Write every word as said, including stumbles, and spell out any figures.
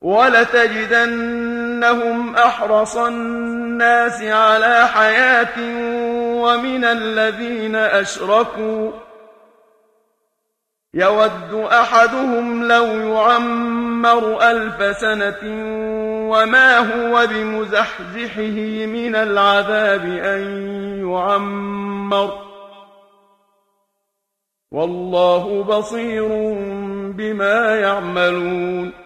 وَلَتَجِدَنَّهُمْ أَحْرَصَ النَّاسِ عَلَىٰ حَيَاةٍ وَمِنَ الَّذِينَ أَشْرَكُوا يَوَدُّ أَحَدُهُمْ لَوْ يُعَمَّرُ أَلْفَ سَنَةٍ وَمَا هُوَ بِمُزَحْزِحِهِ مِنَ الْعَذَابِ أَن يُعَمَّرَ ۗ وَاللَّهُ بَصِيرٌ بِمَا يَعْمَلُونَ